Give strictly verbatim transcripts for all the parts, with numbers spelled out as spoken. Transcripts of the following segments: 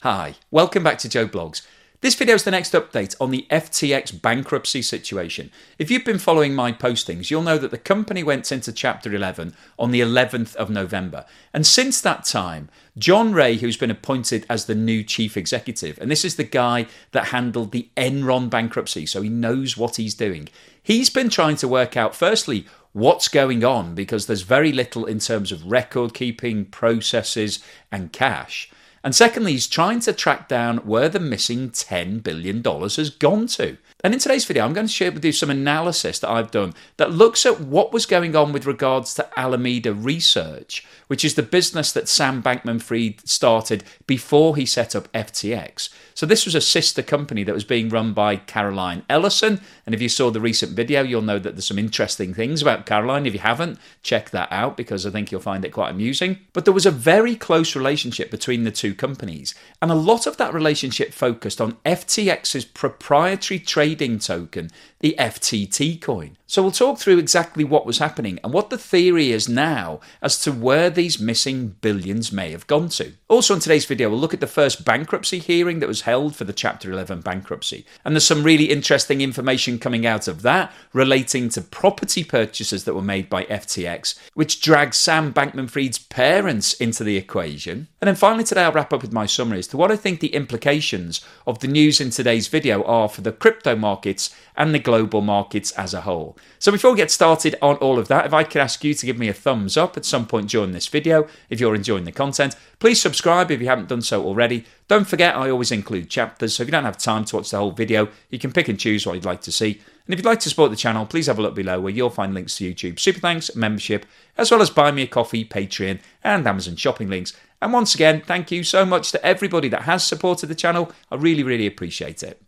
Hi, welcome back to Joe Blogs. This video is the next update on the F T X bankruptcy situation. If you've been following my postings, you'll know that the company went into Chapter eleven on the eleventh of November. And since that time, John Ray, who's been appointed as the new chief executive, and this is the guy that handled the Enron bankruptcy, so he knows what he's doing. He's been trying to work out, firstly, what's going on, because there's very little in terms of record keeping, processes, and cash. And secondly, he's trying to track down where the missing ten billion dollars has gone to. And in today's video, I'm going to share with you some analysis that I've done that looks at what was going on with regards to Alameda Research, which is the business that Sam Bankman-Fried started before he set up F T X. So this was a sister company that was being run by Caroline Ellison. And if you saw the recent video, you'll know that there's some interesting things about Caroline. If you haven't, check that out because I think you'll find it quite amusing. But there was a very close relationship between the two companies. And a lot of that relationship focused on F T X's proprietary trading token, the F T T coin. So we'll talk through exactly what was happening and what the theory is now as to where these missing billions may have gone to. Also in today's video, we'll look at the first bankruptcy hearing that was held for the Chapter eleven bankruptcy. And there's some really interesting information coming out of that relating to property purchases that were made by F T X, which drags Sam Bankman-Fried's parents into the equation. And then finally today, I'll wrap up with my summary as to what I think the implications of the news in today's video are for the crypto markets and the global markets as a whole. So before we get started on all of that, if I could ask you to give me a thumbs up at some point during this video, if you're enjoying the content, please subscribe if you haven't done so already. Don't forget, I always include chapters, so if you don't have time to watch the whole video, you can pick and choose what you'd like to see. And if you'd like to support the channel, please have a look below where you'll find links to YouTube Super Thanks, membership, as well as Buy Me a Coffee, Patreon, and Amazon shopping links. And once again, thank you so much to everybody that has supported the channel. I really, really appreciate it.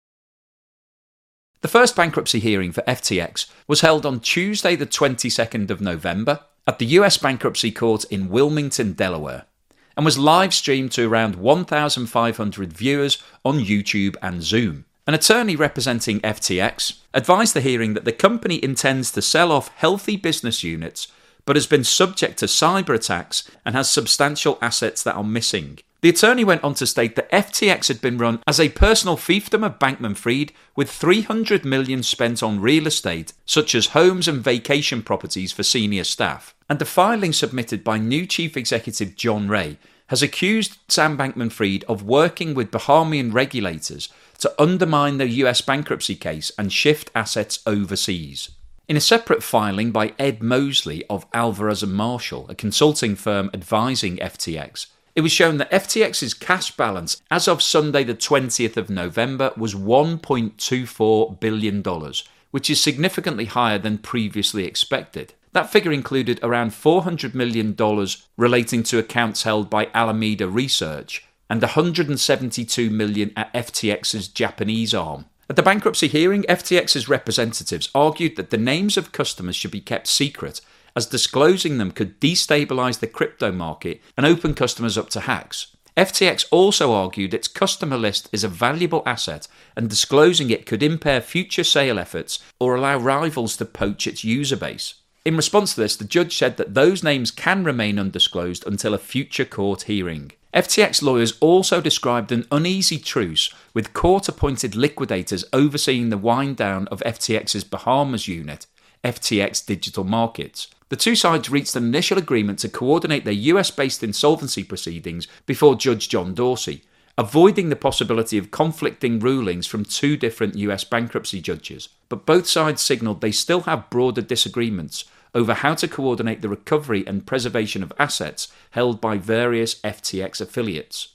The first bankruptcy hearing for F T X was held on Tuesday the twenty-second of November at the U S Bankruptcy Court in Wilmington, Delaware, and was live streamed to around one thousand five hundred viewers on YouTube and Zoom. An attorney representing F T X advised the hearing that the company intends to sell off healthy business units but has been subject to cyber attacks and has substantial assets that are missing. The attorney went on to state that F T X had been run as a personal fiefdom of Bankman-Fried, with three hundred million dollars spent on real estate, such as homes and vacation properties for senior staff. And the filing submitted by new Chief Executive John Ray has accused Sam Bankman-Fried of working with Bahamian regulators to undermine the U S bankruptcy case and shift assets overseas. In a separate filing by Ed Mosley of Alvarez and Marshall, a consulting firm advising F T X, it was shown that F T X's cash balance as of Sunday the twentieth of November was one point two four billion dollars, which is significantly higher than previously expected. That figure included around four hundred million dollars relating to accounts held by Alameda Research and one hundred seventy-two million dollars at F T X's Japanese arm. At the bankruptcy hearing, F T X's representatives argued that the names of customers should be kept secret, as disclosing them could destabilise the crypto market and open customers up to hacks. F T X also argued its customer list is a valuable asset and disclosing it could impair future sale efforts or allow rivals to poach its user base. In response to this, the judge said that those names can remain undisclosed until a future court hearing. F T X lawyers also described an uneasy truce with court-appointed liquidators overseeing the wind-down of F T X's Bahamas unit, F T X Digital Markets. The two sides reached an initial agreement to coordinate their U S-based insolvency proceedings before Judge John Dorsey, avoiding the possibility of conflicting rulings from two different U S bankruptcy judges. But both sides signalled they still have broader disagreements over how to coordinate the recovery and preservation of assets held by various F T X affiliates.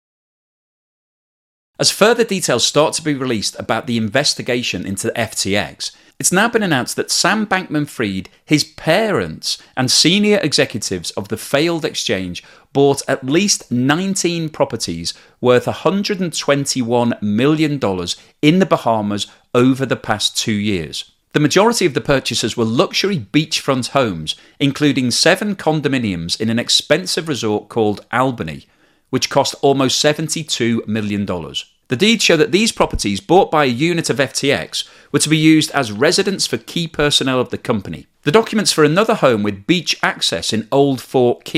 As further details start to be released about the investigation into F T X, it's now been announced that Sam Bankman-Fried, his parents, and senior executives of the failed exchange bought at least nineteen properties worth one hundred twenty-one million dollars in the Bahamas over the past two years. The majority of the purchases were luxury beachfront homes, including seven condominiums in an expensive resort called Albany, which cost almost seventy-two million dollars. The deeds show that these properties, bought by a unit of F T X, were to be used as residence for key personnel of the company. The documents for another home with beach access in Old Fort Key,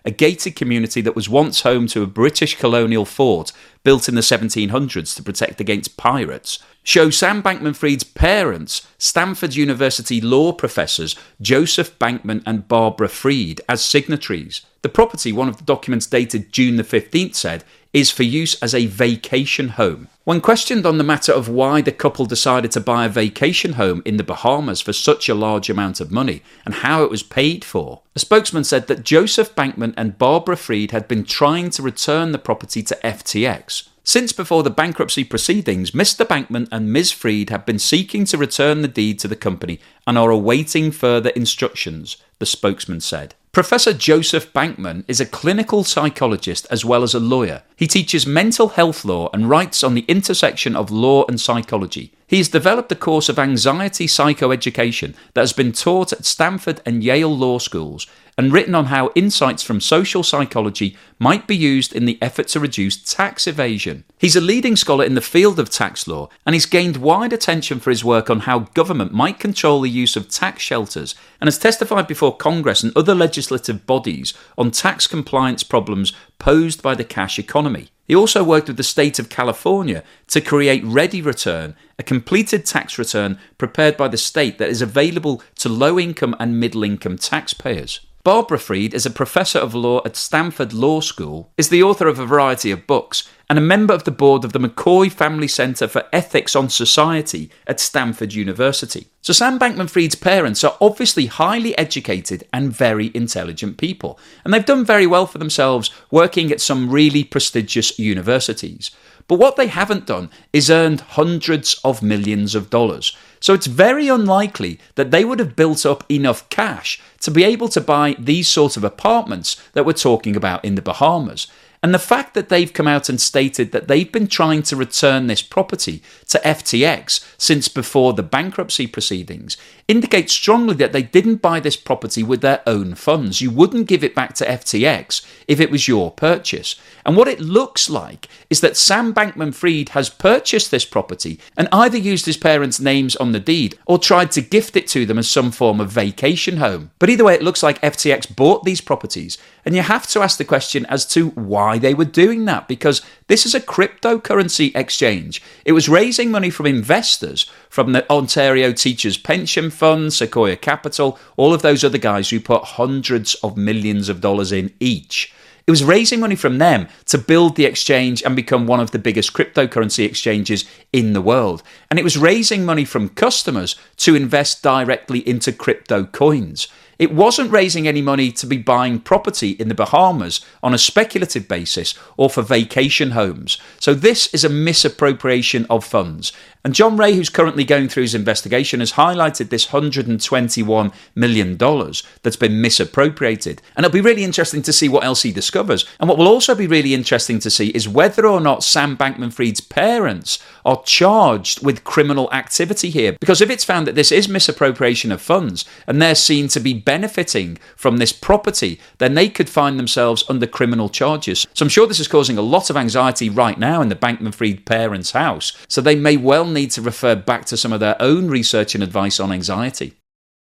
a gated community that was once home to a British colonial fort built in the seventeen hundreds to protect against pirates, show Sam Bankman-Fried's parents, Stanford University law professors Joseph Bankman and Barbara Fried, as signatories. The property, one of the documents dated June the fifteenth, said, is for use as a vacation home. When questioned on the matter of why the couple decided to buy a vacation home in the Bahamas for such a large amount of money and how it was paid for, a spokesman said that Joseph Bankman and Barbara Fried had been trying to return the property to F T X. Since before the bankruptcy proceedings, Mister Bankman and Miz Fried have been seeking to return the deed to the company and are awaiting further instructions, the spokesman said. Professor Joseph Bankman is a clinical psychologist as well as a lawyer. He teaches mental health law and writes on the intersection of law and psychology. He has developed a course of anxiety psychoeducation that has been taught at Stanford and Yale law schools and written on how insights from social psychology might be used in the effort to reduce tax evasion. He's a leading scholar in the field of tax law, and he's gained wide attention for his work on how government might control the use of tax shelters, and has testified before Congress and other legislative bodies on tax compliance problems posed by the cash economy. He also worked with the state of California to create Ready Return, a completed tax return prepared by the state that is available to low-income and middle-income taxpayers. Barbara Fried is a professor of law at Stanford Law School, is the author of a variety of books, and a member of the board of the McCoy Family Center for Ethics on Society at Stanford University. So Sam Bankman-Fried's parents are obviously highly educated and very intelligent people, and they've done very well for themselves working at some really prestigious universities. But what they haven't done is earned hundreds of millions of dollars. So it's very unlikely that they would have built up enough cash to be able to buy these sorts of apartments that we're talking about in the Bahamas. And the fact that they've come out and stated that they've been trying to return this property to F T X since before the bankruptcy proceedings indicates strongly that they didn't buy this property with their own funds. You wouldn't give it back to F T X if it was your purchase. And what it looks like is that Sam Bankman-Fried has purchased this property and either used his parents' names on the deed or tried to gift it to them as some form of vacation home. But either way, it looks like F T X bought these properties, and you have to ask the question as to why they were doing that, because this is a cryptocurrency exchange. It was raising money from investors, from the Ontario Teachers Pension Fund, Sequoia Capital, all of those other guys who put hundreds of millions of dollars in each. It was raising money from them to build the exchange and become one of the biggest cryptocurrency exchanges in the world. And it was raising money from customers to invest directly into crypto coins. It wasn't raising any money to be buying property in the Bahamas on a speculative basis or for vacation homes. So this is a misappropriation of funds. And John Ray, who's currently going through his investigation, has highlighted this one hundred twenty-one million dollars that's been misappropriated. And it'll be really interesting to see what else he discovers. And what will also be really interesting to see is whether or not Sam Bankman-Fried's parents are charged with criminal activity here. Because if it's found that this is misappropriation of funds and they're seen to be benefiting from this property, then they could find themselves under criminal charges. So I'm sure this is causing a lot of anxiety right now in the Bankman-Fried parents' house. So they may well need to refer back to some of their own research and advice on anxiety.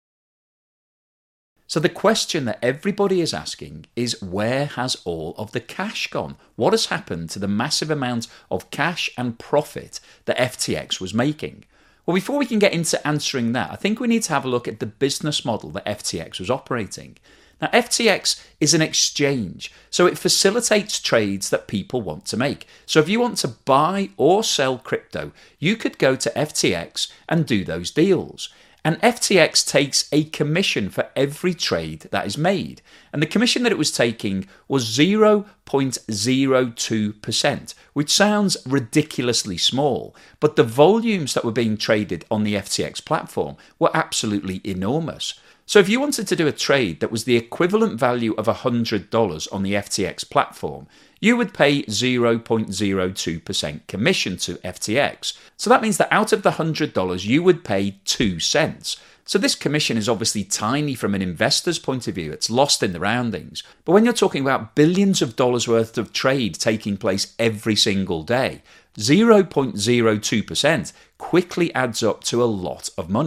So the question that everybody is asking is, where has all of the cash gone? What has happened to the massive amount of cash and profit that F T X was making? Well, before we can get into answering that, I think we need to have a look at the business model that F T X was operating. Now, F T X is an exchange, so it facilitates trades that people want to make. So if you want to buy or sell crypto, you could go to F T X and do those deals. And F T X takes a commission for every trade that is made. And the commission that it was taking was zero point zero two percent, which sounds ridiculously small. But the volumes that were being traded on the F T X platform were absolutely enormous. So if you wanted to do a trade that was the equivalent value of one hundred dollars on the F T X platform, you would pay zero point zero two percent commission to F T X. So that means that out of the one hundred dollars, you would pay two cents. So this commission is obviously tiny from an investor's point of view. It's lost in the roundings. But when you're talking about billions of dollars worth of trade taking place every single day, zero point zero two percent quickly adds up to a lot of money. And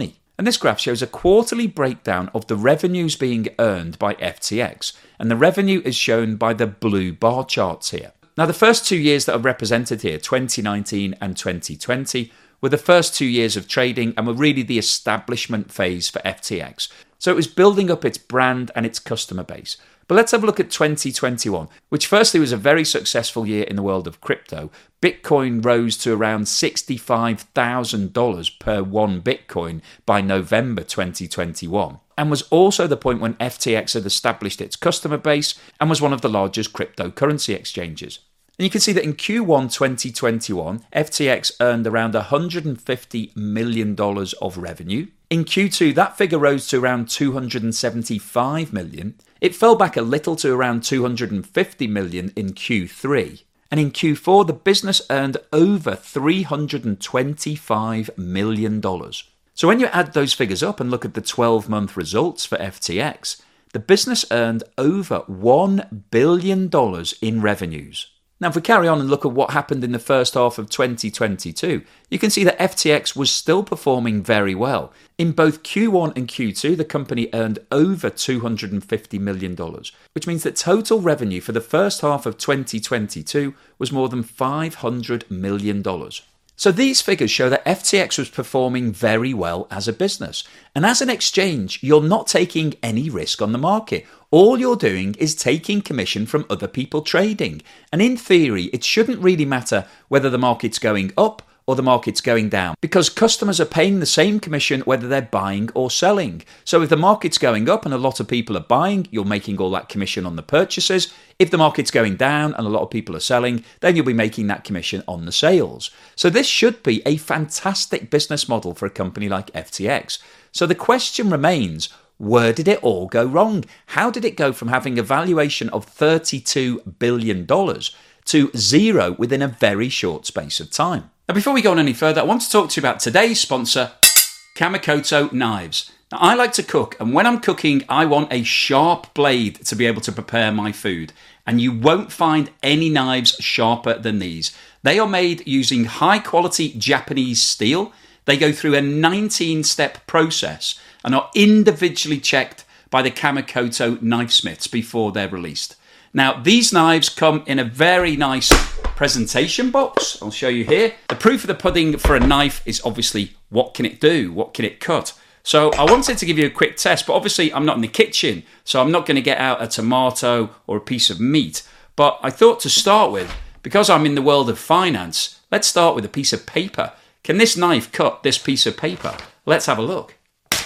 And this graph shows a quarterly breakdown of the revenues being earned by F T X, and the revenue is shown by the blue bar charts here. Now, the first two years that are represented here, twenty nineteen and twenty twenty, were the first two years of trading and were really the establishment phase for F T X. So it was building up its brand and its customer base. But let's have a look at twenty twenty-one, which firstly was a very successful year in the world of crypto. Bitcoin rose to around sixty-five thousand dollars per one Bitcoin by November twenty twenty-one, and was also the point when F T X had established its customer base and was one of the largest cryptocurrency exchanges. And you can see that in Q one twenty twenty-one, F T X earned around one hundred fifty million dollars of revenue. In Q two, that figure rose to around two hundred seventy-five million dollars. It fell back a little to around two hundred fifty million dollars in Q three. And in Q four, the business earned over three hundred twenty-five million dollars. So when you add those figures up and look at the twelve-month results for F T X, the business earned over one billion dollars in revenues. Now, if we carry on and look at what happened in the first half of twenty twenty-two, you can see that F T X was still performing very well. In both Q one and Q two, the company earned over two hundred fifty million dollars, which means that total revenue for the first half of twenty twenty-two was more than five hundred million dollars. So these figures show that F T X was performing very well as a business. And as an exchange, you're not taking any risk on the market. All you're doing is taking commission from other people trading. And in theory, it shouldn't really matter whether the market's going up or the market's going down, because customers are paying the same commission whether they're buying or selling. So if the market's going up and a lot of people are buying, you're making all that commission on the purchases. If the market's going down and a lot of people are selling, then you'll be making that commission on the sales. So this should be a fantastic business model for a company like F T X. So the question remains, where did it all go wrong? How did it go from having a valuation of thirty-two billion dollars to zero within a very short space of time? Now, before we go on any further, I want to talk to you about today's sponsor, Kamikoto Knives. Now, I like to cook, and when I'm cooking, I want a sharp blade to be able to prepare my food. And you won't find any knives sharper than these. They are made using high-quality Japanese steel. They go through a nineteen-step process and are individually checked by the Kamikoto knifesmiths before they're released. Now, these knives come in a very nice presentation box. I'll show you here. The proof of the pudding for a knife is obviously, what can it do? What can it cut? So I wanted to give you a quick test, but obviously I'm not in the kitchen, so I'm not going to get out a tomato or a piece of meat. But I thought to start with, because I'm in the world of finance, let's start with a piece of paper. Can this knife cut this piece of paper? Let's have a look.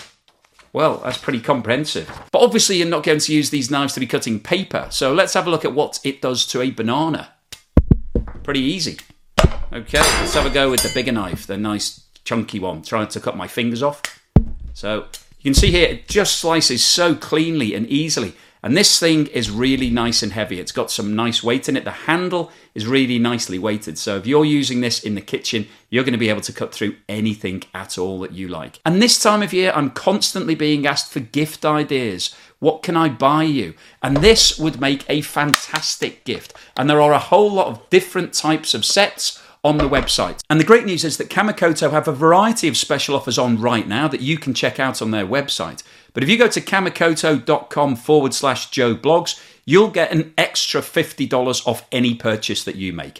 Well, that's pretty comprehensive. But obviously you're not going to use these knives to be cutting paper. So let's have a look at what it does to a banana. Pretty easy. Okay, let's have a go with the bigger knife, the nice chunky one. Trying to cut my fingers off. So you can see here, it just slices so cleanly and easily. And this thing is really nice and heavy. It's got some nice weight in it. The handle is really nicely weighted. So if you're using this in the kitchen, you're going to be able to cut through anything at all that you like. And this time of year, I'm constantly being asked for gift ideas. What can I buy you? And this would make a fantastic gift. And there are a whole lot of different types of sets on the website. And the great news is that Kamikoto have a variety of special offers on right now that you can check out on their website. But if you go to kamikoto.com forward slash Joe Blogs, you'll get an extra fifty dollars off any purchase that you make.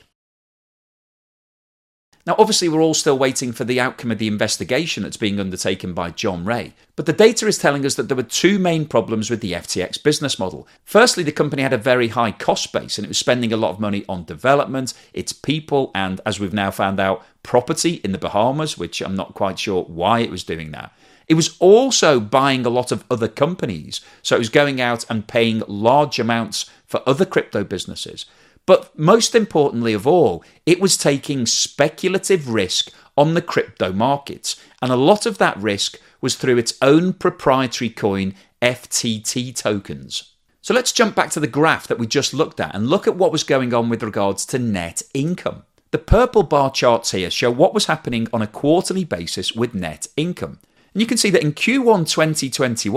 Now, obviously, we're all still waiting for the outcome of the investigation that's being undertaken by John Ray. But the data is telling us that there were two main problems with the F T X business model. Firstly, the company had a very high cost base and it was spending a lot of money on development, its people, and as we've now found out, property in the Bahamas, which I'm not quite sure why it was doing that. It was also buying a lot of other companies. So it was going out and paying large amounts for other crypto businesses. But most importantly of all, it was taking speculative risk on the crypto markets. And a lot of that risk was through its own proprietary coin, F T T tokens. So let's jump back to the graph that we just looked at and look at what was going on with regards to net income. The purple bar charts here show what was happening on a quarterly basis with net income. And you can see that in Q one twenty twenty-one,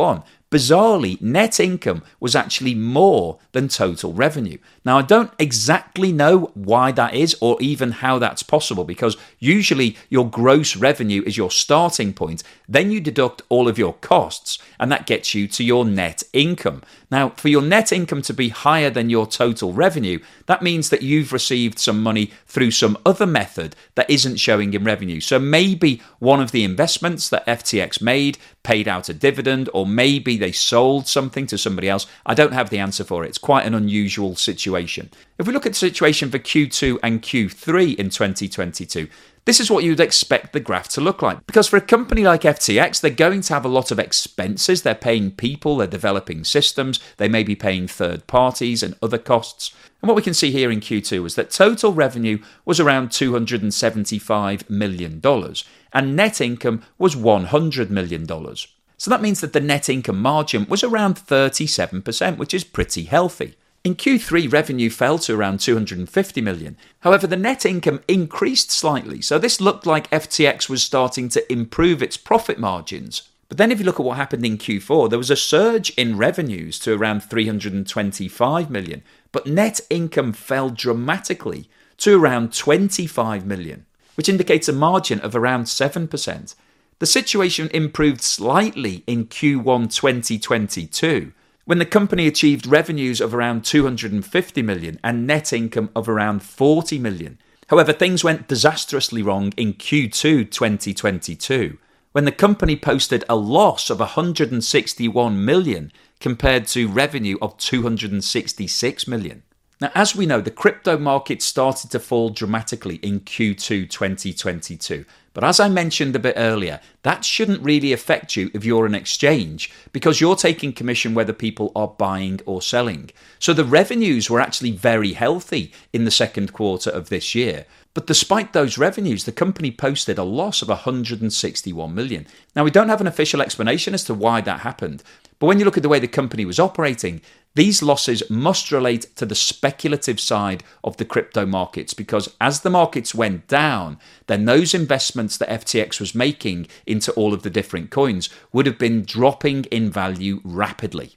bizarrely, net income was actually more than total revenue. Now, I don't exactly know why that is or even how that's possible, because usually your gross revenue is your starting point, then you deduct all of your costs, and that gets you to your net income. Now, for your net income to be higher than your total revenue, that means that you've received some money through some other method that isn't showing in revenue. So maybe one of the investments that F T X made paid out a dividend, or maybe they sold something to somebody else. I don't have the answer for it. It's quite an unusual situation. If we look at the situation for Q two and Q three in twenty twenty-two, this is what you'd expect the graph to look like. Because for a company like F T X, they're going to have a lot of expenses. They're paying people, they're developing systems, they may be paying third parties and other costs. And what we can see here in Q two is that total revenue was around two hundred seventy-five million dollars and net income was one hundred million dollars. So that means that the net income margin was around thirty-seven percent, which is pretty healthy. In Q three, revenue fell to around two hundred fifty million dollars. However, the net income increased slightly, so this looked like F T X was starting to improve its profit margins. But then if you look at what happened in Q four, there was a surge in revenues to around three hundred twenty-five million dollars, but net income fell dramatically to around twenty-five million dollars, which indicates a margin of around seven percent. The situation improved slightly in Q one twenty twenty-two, when the company achieved revenues of around two hundred fifty million dollars and net income of around forty million dollars. However, things went disastrously wrong in Q two twenty twenty-two, when the company posted a loss of one hundred sixty-one million dollars compared to revenue of two hundred sixty-six million dollars. Now, as we know, the crypto market started to fall dramatically in Q two twenty twenty-two. But as I mentioned a bit earlier, that shouldn't really affect you if you're an exchange, because you're taking commission whether people are buying or selling. So the revenues were actually very healthy in the second quarter of this year. But despite those revenues, the company posted a loss of one hundred sixty-one million dollars. Now, we don't have an official explanation as to why that happened. But when you look at the way the company was operating, these losses must relate to the speculative side of the crypto markets, because as the markets went down, then those investments that F T X was making into all of the different coins would have been dropping in value rapidly.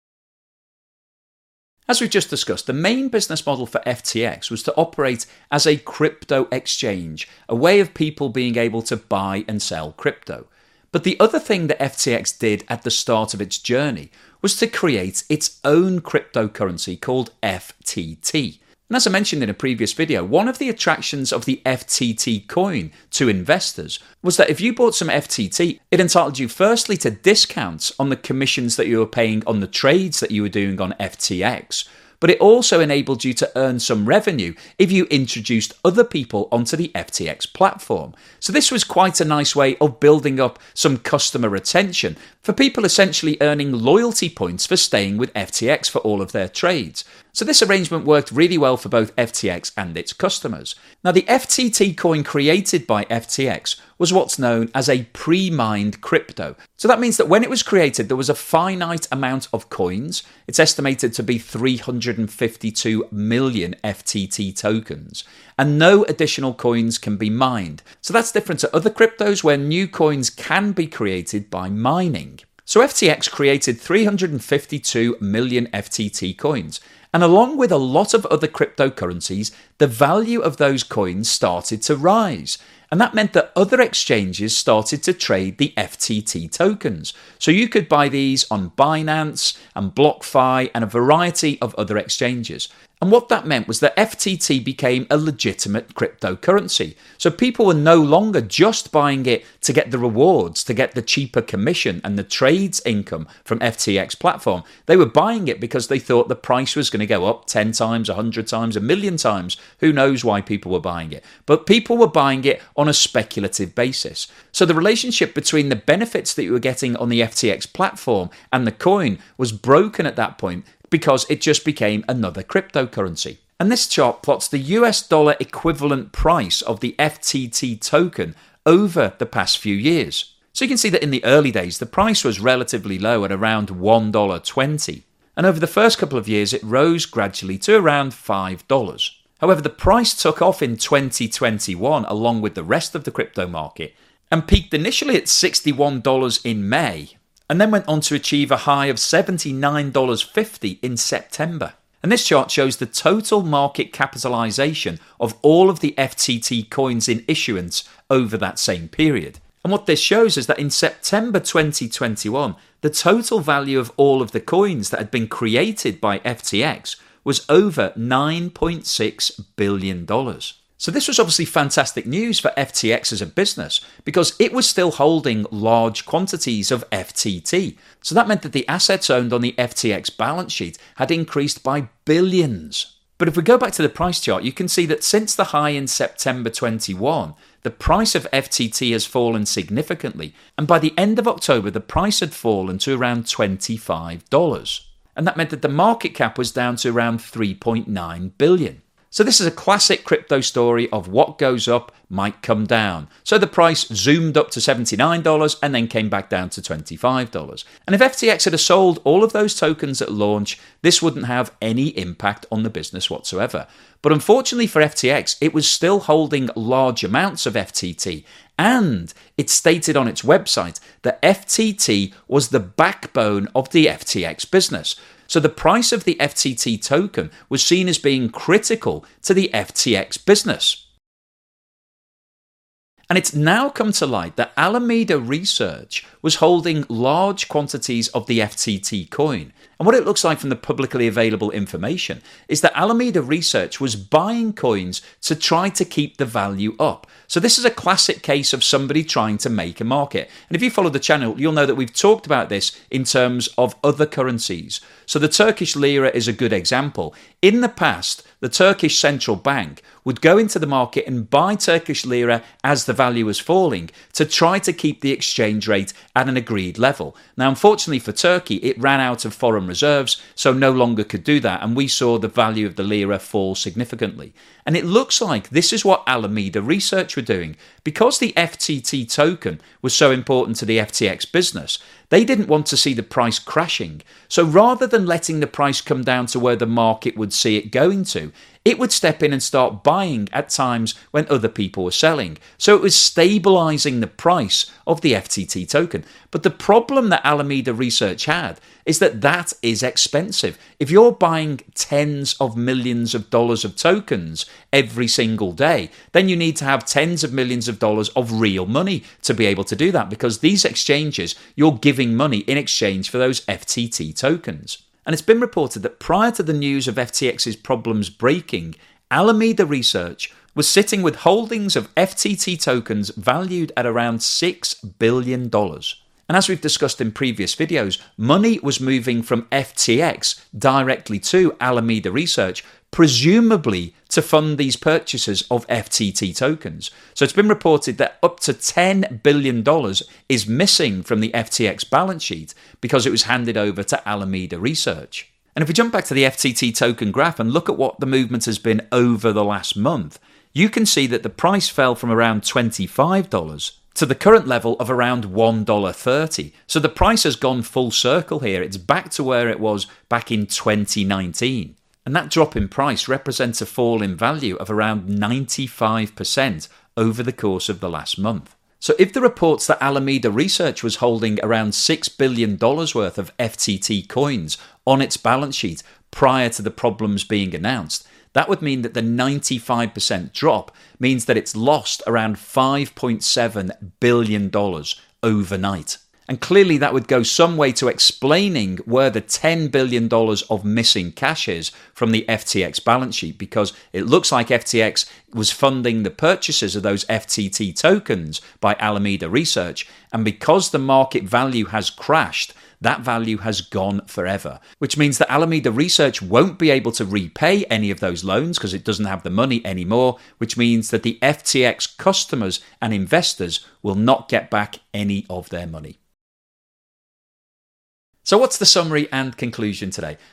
As we've just discussed, the main business model for F T X was to operate as a crypto exchange, a way of people being able to buy and sell crypto. But the other thing that F T X did at the start of its journey was to create its own cryptocurrency called F T T. And as I mentioned in a previous video, one of the attractions of the F T T coin to investors was that if you bought some F T T, it entitled you firstly to discounts on the commissions that you were paying on the trades that you were doing on F T X, but it also enabled you to earn some revenue if you introduced other people onto the F T X platform. So this was quite a nice way of building up some customer retention for people essentially earning loyalty points for staying with F T X for all of their trades. So this arrangement worked really well for both F T X and its customers. Now, the F T T coin created by F T X was what's known as a pre-mined crypto. So that means that when it was created, there was a finite amount of coins. It's estimated to be three hundred fifty-two million F T T tokens, and no additional coins can be mined. So that's different to other cryptos where new coins can be created by mining. So F T X created three hundred fifty-two million F T T coins. And along with a lot of other cryptocurrencies, the value of those coins started to rise. And that meant that other exchanges started to trade the F T T tokens. So you could buy these on Binance and BlockFi and a variety of other exchanges. And what that meant was that F T T became a legitimate cryptocurrency. So people were no longer just buying it to get the rewards, to get the cheaper commission and the trades income from F T X platform. They were buying it because they thought the price was going to go up ten times, one hundred times, a million times. Who knows why people were buying it? But people were buying it on a speculative basis. So the relationship between the benefits that you were getting on the F T X platform and the coin was broken at that point, because it just became another cryptocurrency. And this chart plots the U S dollar equivalent price of the F T T token over the past few years. So you can see that in the early days, the price was relatively low at around one dollar twenty. And over the first couple of years, it rose gradually to around five dollars. However, the price took off in twenty twenty-one along with the rest of the crypto market and peaked initially at sixty-one dollars in May. and then went on to achieve a high of seventy-nine dollars fifty in September. And this chart shows the total market capitalization of all of the F T T coins in issuance over that same period. And what this shows is that in September twenty twenty-one, the total value of all of the coins that had been created by F T X was over nine point six billion dollars. So this was obviously fantastic news for F T X as a business because it was still holding large quantities of F T T. So that meant that the assets owned on the F T X balance sheet had increased by billions. But if we go back to the price chart, you can see that since the high in September twenty-one, the price of F T T has fallen significantly. And by the end of October, the price had fallen to around twenty-five dollars. And that meant that the market cap was down to around three point nine billion dollars. So this is a classic crypto story of what goes up might come down. So the price zoomed up to seventy-nine dollars and then came back down to twenty-five dollars. And if F T X had sold all of those tokens at launch, this wouldn't have any impact on the business whatsoever. But unfortunately for F T X, it was still holding large amounts of F T T. And it stated on its website that F T T was the backbone of the F T X business. So the price of the F T T token was seen as being critical to the F T X business. And it's now come to light that Alameda Research was holding large quantities of the F T T coin. And what it looks like from the publicly available information is that Alameda Research was buying coins to try to keep the value up. So this is a classic case of somebody trying to make a market. And if you follow the channel, you'll know that we've talked about this in terms of other currencies. So the Turkish lira is a good example. In the past, the Turkish central bank would go into the market and buy Turkish lira as the value was falling to try to keep the exchange rate at an agreed level. Now, unfortunately for Turkey, it ran out of foreign reserves, so no longer could do that, and we saw the value of the lira fall significantly. And it looks like this is what Alameda Research were doing. Because the F T T token was so important to the F T X business, they didn't want to see the price crashing. So rather than letting the price come down to where the market would see it going to, it would step in and start buying at times when other people were selling. So it was stabilizing the price of the F T T token. But the problem that Alameda Research had is that that is expensive. If you're buying tens of millions of dollars of tokens every single day, then you need to have tens of millions of dollars of real money to be able to do that, because these exchanges, you're giving money in exchange for those F T T tokens. And it's been reported that prior to the news of F T X's problems breaking, Alameda Research was sitting with holdings of F T T tokens valued at around six billion dollars. And as we've discussed in previous videos, money was moving from F T X directly to Alameda Research, presumably to fund these purchases of F T T tokens. So it's been reported that up to ten billion dollars is missing from the F T X balance sheet because it was handed over to Alameda Research. And if we jump back to the F T T token graph and look at what the movement has been over the last month, you can see that the price fell from around twenty-five dollars to the current level of around one dollar thirty. So the price has gone full circle here. It's back to where it was back in twenty nineteen. And that drop in price represents a fall in value of around ninety-five percent over the course of the last month. So if the reports that Alameda Research was holding around six billion dollars worth of F T T coins on its balance sheet prior to the problems being announced, that would mean that the ninety-five percent drop means that it's lost around five point seven billion dollars overnight. And clearly that would go some way to explaining where the ten billion dollars of missing cash is from the F T X balance sheet, because it looks like F T X was funding the purchases of those F T T tokens by Alameda Research. And because the market value has crashed, that value has gone forever, which means that Alameda Research won't be able to repay any of those loans because it doesn't have the money anymore, which means that the F T X customers and investors will not get back any of their money. So what's the summary and conclusion today?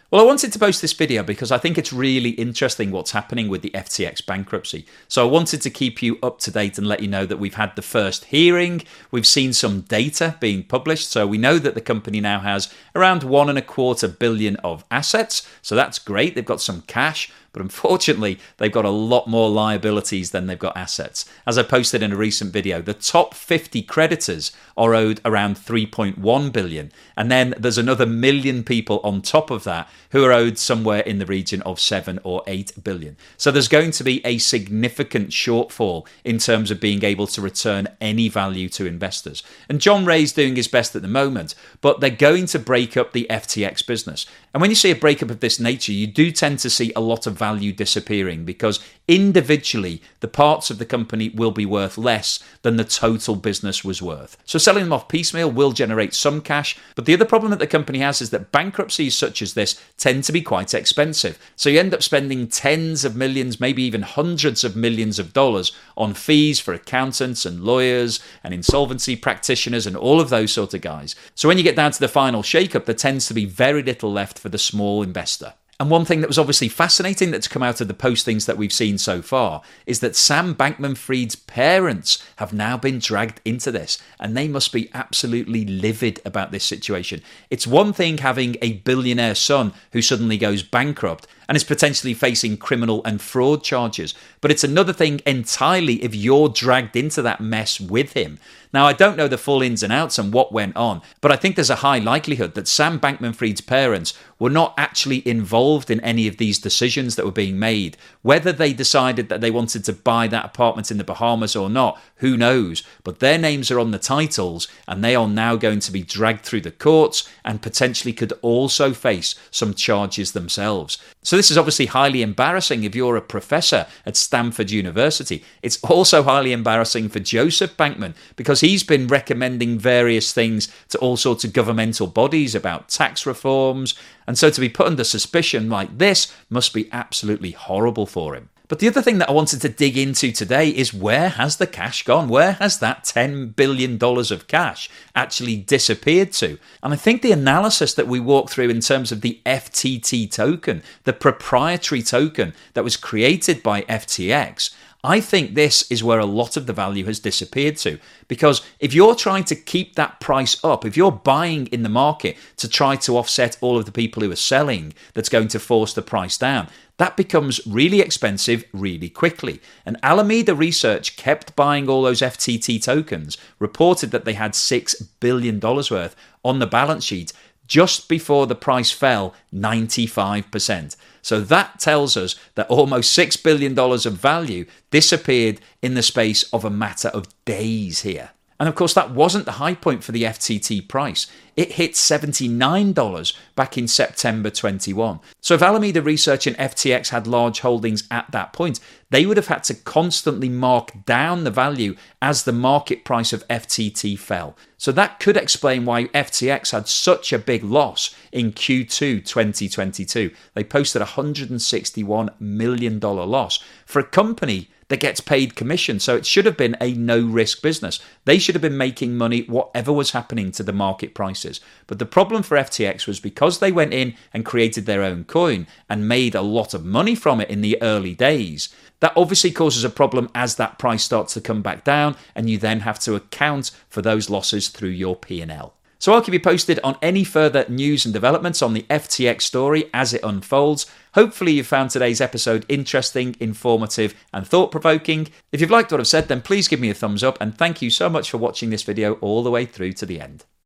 Well, I wanted to post this video because I think it's really interesting what's happening with the F T X bankruptcy. So I wanted to keep you up to date and let you know that we've had the first hearing. We've seen some data being published. So we know that the company now has around one and a quarter billion of assets. So that's great. They've got some cash. But unfortunately, they've got a lot more liabilities than they've got assets. As I posted in a recent video, the top fifty creditors are owed around three point one billion. And then there's another million people on top of that who are owed somewhere in the region of seven or eight billion. So there's going to be a significant shortfall in terms of being able to return any value to investors. And John Ray's doing his best at the moment, but they're going to break up the F T X business. And when you see a breakup of this nature, you do tend to see a lot of value disappearing because individually the parts of the company will be worth less than the total business was worth. So selling them off piecemeal will generate some cash, but the other problem that the company has is that bankruptcies such as this tend to be quite expensive. So you end up spending tens of millions, maybe even hundreds of millions of dollars on fees for accountants and lawyers and insolvency practitioners and all of those sort of guys. So when you get down to the final shakeup, there tends to be very little left for the small investor. And one thing that was obviously fascinating that's come out of the postings that we've seen so far is that Sam Bankman-Fried's parents have now been dragged into this, and they must be absolutely livid about this situation. It's one thing having a billionaire son who suddenly goes bankrupt and is potentially facing criminal and fraud charges, but it's another thing entirely if you're dragged into that mess with him. Now, I don't know the full ins and outs and what went on, but I think there's a high likelihood that Sam Bankman-Fried's parents were not actually involved in any of these decisions that were being made. Whether they decided that they wanted to buy that apartment in the Bahamas or not, who knows? But their names are on the titles, and they are now going to be dragged through the courts and potentially could also face some charges themselves. So this is obviously highly embarrassing if you're a professor at Stanford University. It's also highly embarrassing for Joseph Bankman because he's been recommending various things to all sorts of governmental bodies about tax reforms. And so to be put under suspicion like this must be absolutely horrible for him. But the other thing that I wanted to dig into today is where has the cash gone? Where has that ten billion dollars of cash actually disappeared to? And I think the analysis that we walked through in terms of the F T T token, the proprietary token that was created by F T X, I think this is where a lot of the value has disappeared to. Because if you're trying to keep that price up, if you're buying in the market to try to offset all of the people who are selling, that's going to force the price down, that becomes really expensive really quickly. And Alameda Research kept buying all those F T T tokens, reported that they had six billion dollars worth on the balance sheet just before the price fell ninety-five percent. So that tells us that almost six billion dollars of value disappeared in the space of a matter of days here. And of course, that wasn't the high point for the F T T price. It hit seventy-nine dollars back in September twenty-one. So if Alameda Research and F T X had large holdings at that point, they would have had to constantly mark down the value as the market price of F T T fell. So that could explain why F T X had such a big loss in Q two twenty twenty-two. They posted a one hundred sixty-one million dollars loss for a company that gets paid commission. So it should have been a no-risk business. They should have been making money whatever was happening to the market prices. But the problem for F T X was because they went in and created their own coin and made a lot of money from it in the early days, that obviously causes a problem as that price starts to come back down and you then have to account for those losses through your P and L. So I'll keep you posted on any further news and developments on the F T X story as it unfolds. Hopefully you found today's episode interesting, informative and thought-provoking. If you've liked what I've said, then please give me a thumbs up and thank you so much for watching this video all the way through to the end.